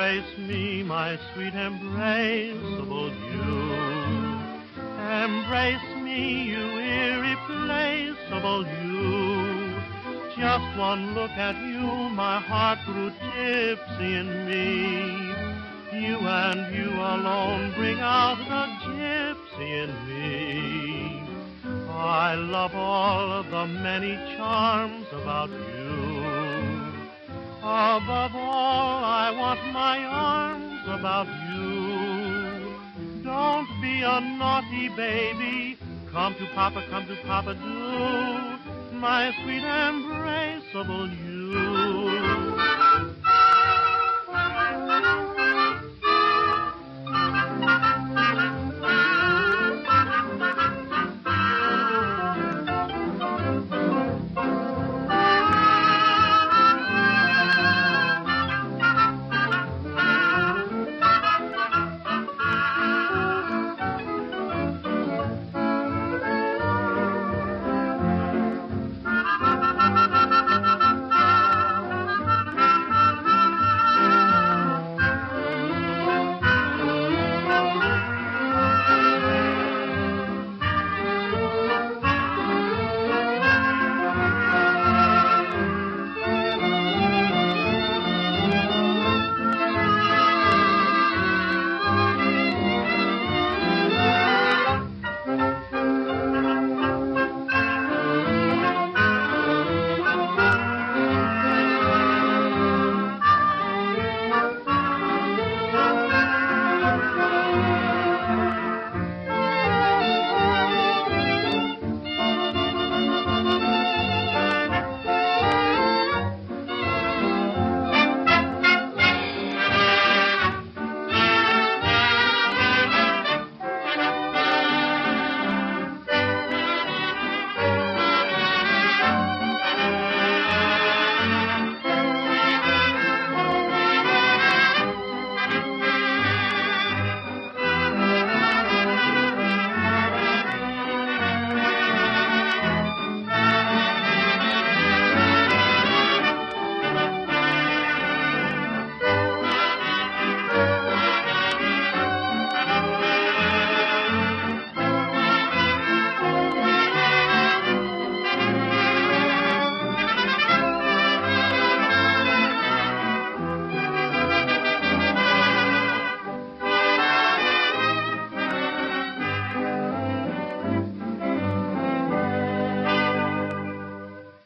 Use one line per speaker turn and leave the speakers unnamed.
Embrace me, my sweet embraceable you. Embrace me, you irreplaceable you. Just one look at you, my heart grew tipsy in me. You and you alone bring out the gypsy in me. I love all the many charms about you. Above all, I want my arms about you. Don't be a naughty baby. Come to Papa, do. My sweet embraceable you.